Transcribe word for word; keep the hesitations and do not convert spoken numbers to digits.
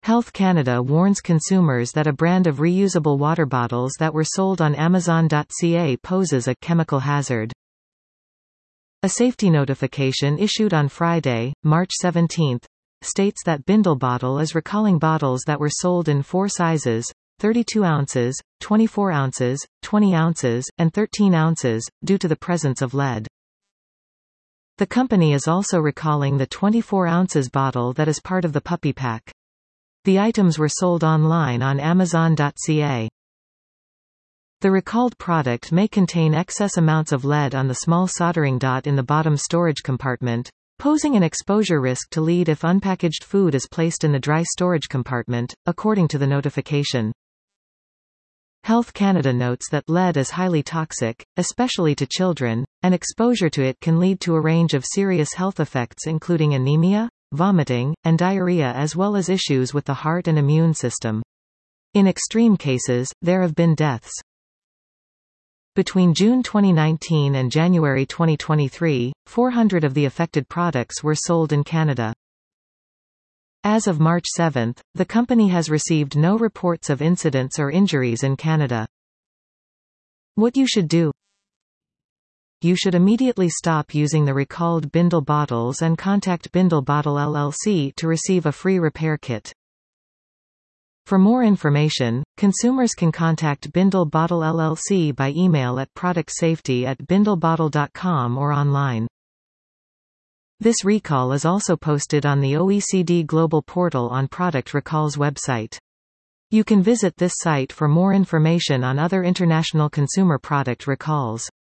Health Canada warns consumers that a brand of reusable water bottles that were sold on Amazon dot C A poses a chemical hazard. A safety notification issued on Friday, March seventeenth, states that Bindle Bottle is recalling bottles that were sold in four sizes: thirty-two ounces, twenty-four ounces, twenty ounces, and thirteen ounces, due to the presence of lead. The company is also recalling the twenty-four ounces bottle that is part of the puppy pack. The items were sold online on Amazon dot C A. The recalled product may contain excess amounts of lead on the small soldering dot in the bottom storage compartment, posing an exposure risk to lead if unpackaged food is placed in the dry storage compartment, according to the notification. Health Canada notes that lead is highly toxic, especially to children, and exposure to it can lead to a range of serious health effects including anemia, vomiting, and diarrhea, as well as issues with the heart and immune system. In extreme cases, there have been deaths. Between June twenty nineteen and January twenty twenty-three, four hundred of the affected products were sold in Canada. As of March seventh, the company has received no reports of incidents or injuries in Canada. What you should do: you should immediately stop using the recalled Bindle bottles and contact Bindle Bottle L L C to receive a free repair kit. For more information, consumers can contact Bindle Bottle L L C by email at product safety at bindle bottle dot com or online. This recall is also posted on the O E C D Global Portal on Product Recall's website. You can visit this site for more information on other international consumer product recalls.